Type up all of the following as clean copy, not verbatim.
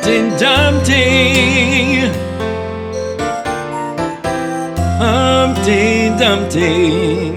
Humpty Dumpty, Humpty Dumpty.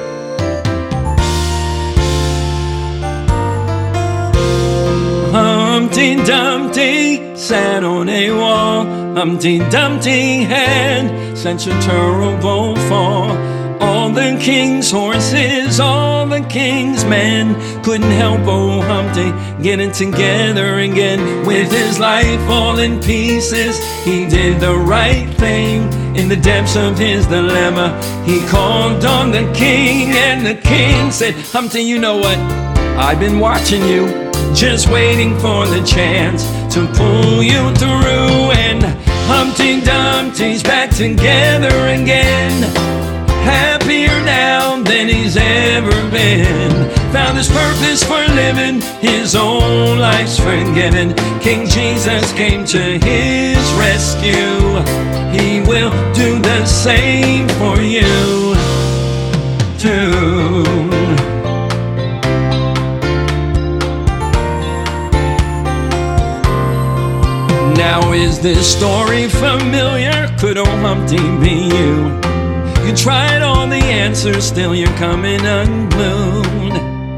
Humpty Dumpty sat on a wall. Humpty Dumpty had such a terrible fall. All the king's horses, all the king's men couldn't help old Humpty getting together again. With his life all in pieces, he did the right thing. In the depths of his dilemma, he called on the king, and the king said, Humpty, you know what? I've been watching you, just waiting for the chance to pull you through. And Humpty Dumpty's back together again, happier now than he's ever been. Found his purpose for living, his own life's forgiven. King Jesus came to his rescue. He will do the same for you too. Now is this story familiar? Could old Humpty be you? You tried all the answers, still you're coming unglued.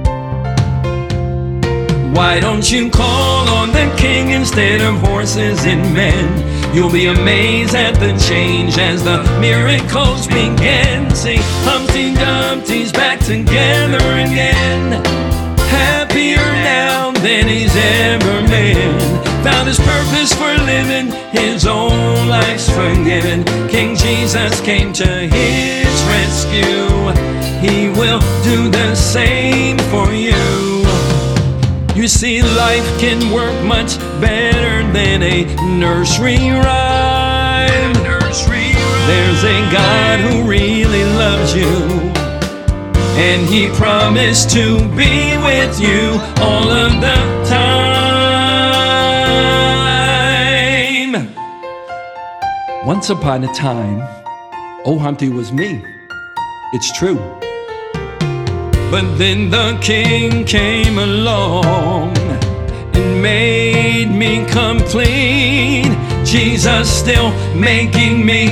Why don't you call on the king instead of horses and men? You'll be amazed at the change as the miracles begin. See, Humpty Dumpty's back together again, happier now than he's ever been. Found his purpose for living, his own life's forgiven. King Jesus came to his rescue. He will do the same for you. You see, life can work much better than a nursery rhyme. There's a God who really loves you, and he promised to be with you all of the time. Once upon a time, old Humpty was me. It's true. But then the king came along and made me complete. Jesus still making me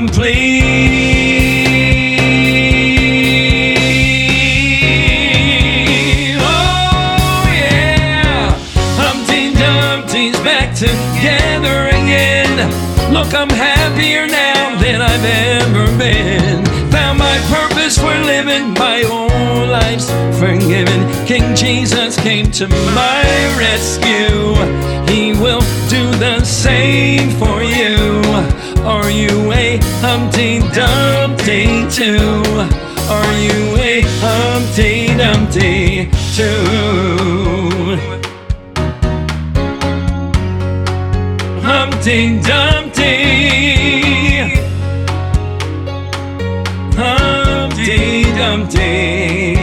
complete. Oh yeah, Humpty Dumpty's back together again. Look, I'm happier now than I've ever been. Found my purpose for living, my whole life's forgiven. King Jesus came to my rescue. He will do the same for you. Are you a Humpty Dumpty too? Are you a Humpty Dumpty too? Humpty Dumpty, Humpty Dumpty.